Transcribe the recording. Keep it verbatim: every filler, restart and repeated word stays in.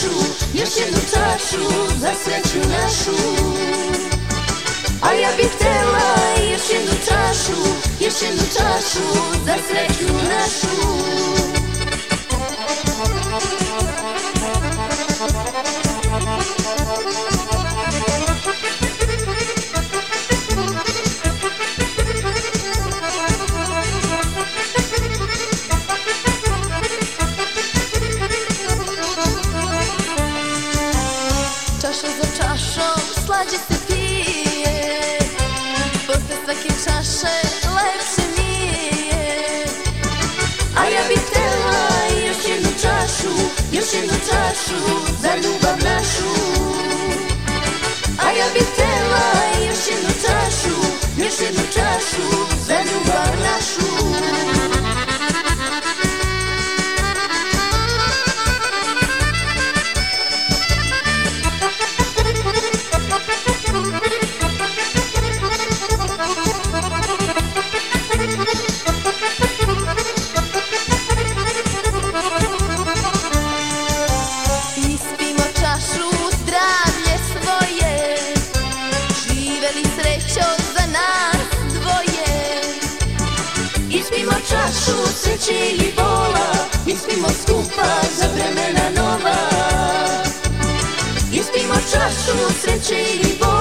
čašu, još jednu čašu za sreću našu. A ja bih htela još jednu čašu, još jednu čašu za sreću našu. Čaša za čašom slađe se pije, posle svake čaše lepše nije. A ja bih htela još jednu čašu, još jednu čašu za ljubav našu. A ja bih htela još jednu čašu, još jednu čašu za ljubav našu. Ispimo čašu zdravlje svoje, živeli srećo za nas dvoje. Ispimo čašu sreće i bola, ispimo skupa za vremena nova. Ispimo čašu sreće i bola.